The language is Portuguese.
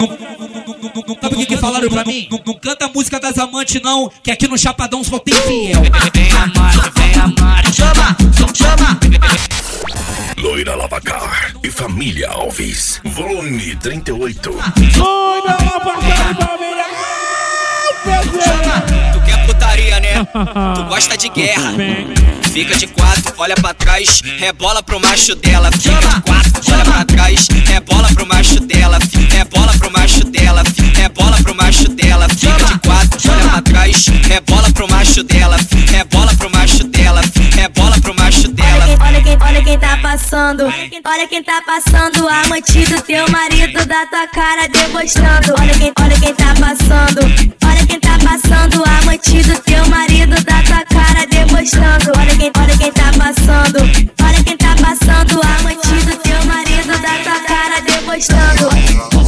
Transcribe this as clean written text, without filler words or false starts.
Sabe o que falaram pra mim? Não canta a música das amantes não, que aqui no Chapadão só tem fiel. Vem amar, chama, chama. Loira Lavacar e Família Alves. Volume 38. Loira Lavacar e Família Alves. Tu quer putaria, né? Tu gosta de guerra. Fica de quatro, olha pra trás, rebola pro macho dela. Fica de quatro, olha pra trás, rebola pro macho dela. Rebola pro macho dela, rebola pro macho dela. Fica de quatro, olha pra trás, rebola pro macho dela. Rebola pro macho dela, rebola pro macho dela. Olha quem tá passando, olha quem tá passando, a amante do teu marido da tua cara debochando. Olha quem tá passando, olha quem tá passando, a amante do teu marido da tua cara debochando. Olha quem tá passando, olha quem tá passando, a amante do teu marido da tua cara debochando.